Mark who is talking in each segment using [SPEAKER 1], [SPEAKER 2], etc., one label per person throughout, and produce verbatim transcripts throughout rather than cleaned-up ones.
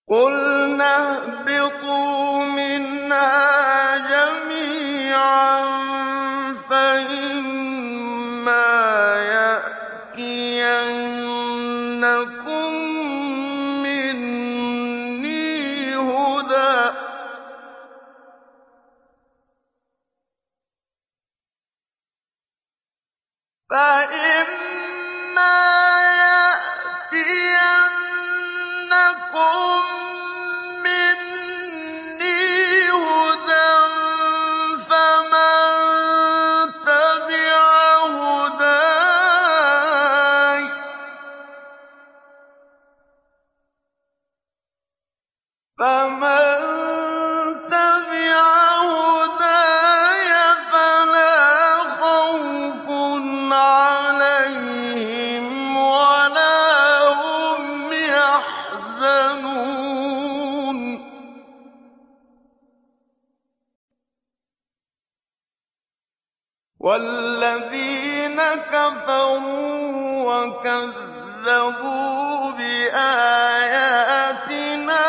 [SPEAKER 1] قُلْنَا اهْبِطُوا مِنْهَا جَمِيعًا فَإِمَّا يَأْتِيَنَّكُم مِّنِّي هُدًى فَإِمَّا يَأْتِيَنَّكُم مِّنِّي هُدًى فَمَن تَبِعَ هُدَايَ فَمَن تَبِعَ هُدَايَ فَلَا خَوْفٌ عَلَيْهِمْ وَلَا هُمْ يَحْزَنُونَ وَالَّذِينَ كَفَرُوا وَكَذَّبُوا بِآيَاتِنَا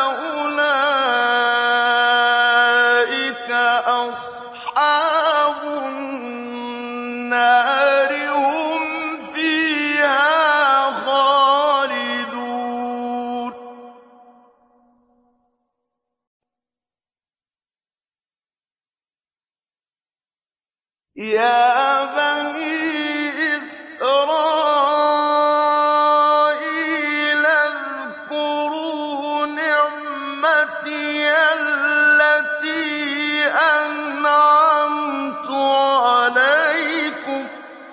[SPEAKER 1] أُولَٰئِكَ أَصْحَابُ النَّارِ ۖ هُمْ فِيهَا خَالِدُونَ يَا بَنِي إِسْرَائِيلَ اذْكُرُوا نِعْمَتِيَ الَّتِي أَنْعَمْتُ عَلَيْكُمْ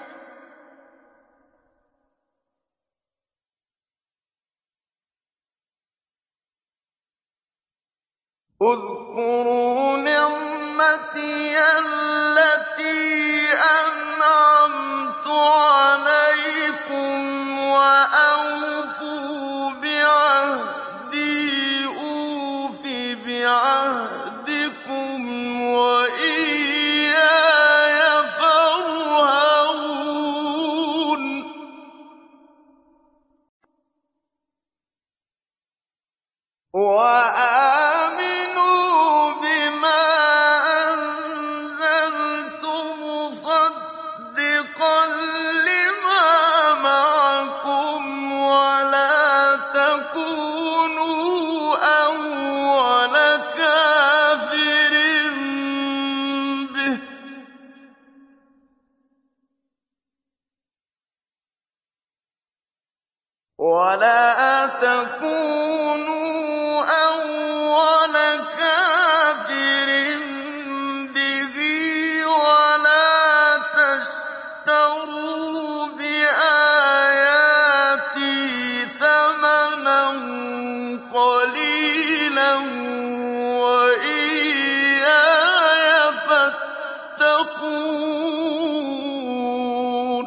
[SPEAKER 1] اذْكُرُوا نِعْمَتِيَ الَّتِي أَنْعَمْتُ عَلَيْكُمْ وَأَوْفُوا بِعَهْدِي أُوفِ بِعَهْدِكُمْ وَإِيَّايَ فَارْهَبُونِ وَآمِنُوا بِمَا أَنزَلْتُ مُصَدِّقًا لِّمَا مَعَكُمْ وَلَا تَكُونُوا أَوَّلَ كَافِرٍ بِهِ ۖ وَلَا تَكُونُوا أَوَّلَ كَافِرٍ بِهِ وَلَا تَشْتَرُوا بِآيَاتِي ثَمَنًا قَلِيلًا وَإِيَّايَ فَاتَّقُونِ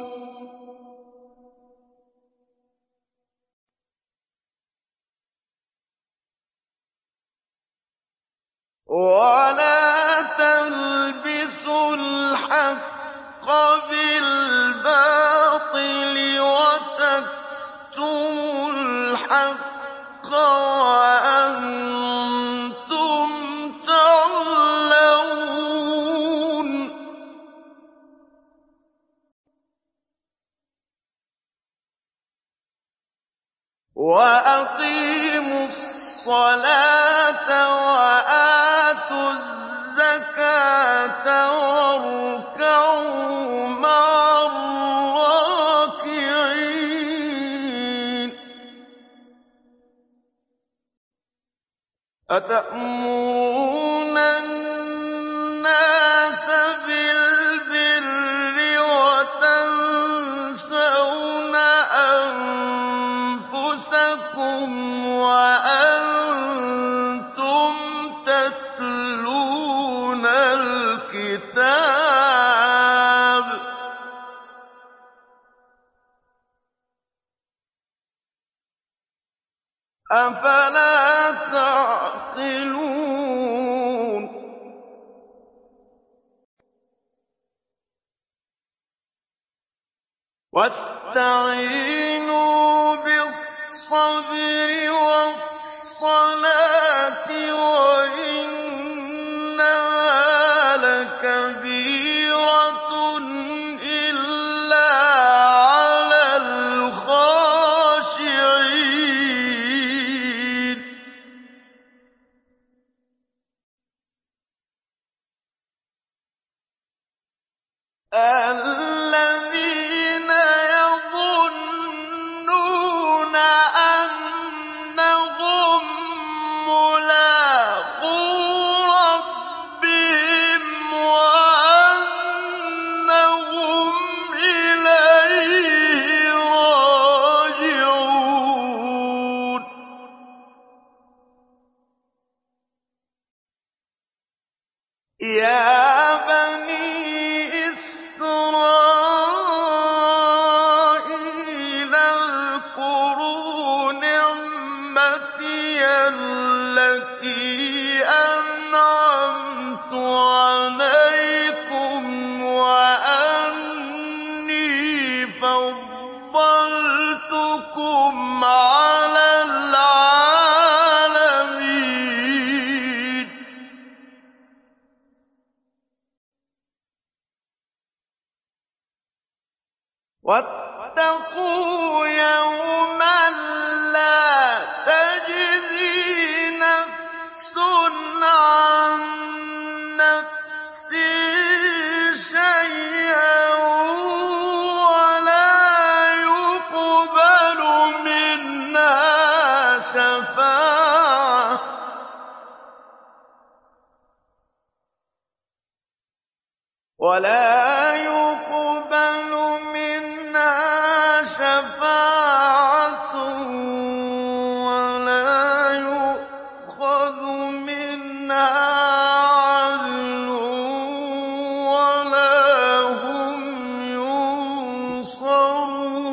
[SPEAKER 1] وَلَا تَلْبِسُوا الْحَقَّ بِالْبَاطِلِ وَتَكْتُمُوا الْحَقَّ وَأَنتُمْ تَعْلَمُونَ وَأَقِيمُوا الصَّلَاةَ وَآتُوا الزَّكَاةَ وَارْكَعُوا مَعَ الرَّاكِعِينَ أَتَأْمُرُونَ النَّاسَ بِالْبِرِّ وَتَنسَوْنَ أَنفُسَكُمْ وَأَنتُمْ تَتْلُونَ الْكِتَابَ ۚ أَفَلَا تَعْقِلُونَ وَاسْتَعِينُوا بِالصَّبْرِ وَالصَّلَاةِ عَلَى الْعَالَمِينَ وَاتَّقُوا يَوْمًا لَّا تَجْزِي نَفْسٌ عَن نَّفْسٍ شَيْئًا وَلَا يُقْبَلُ مِنْهَا شَفَاعَةٌ وَلَا يُقْبَلُ مِنْهَا شَفَاعَةٌ وَلَا يُؤْخَذُ مِنْهَا عَدْلٌ وَلَا هُمْ يُنصَرُونَ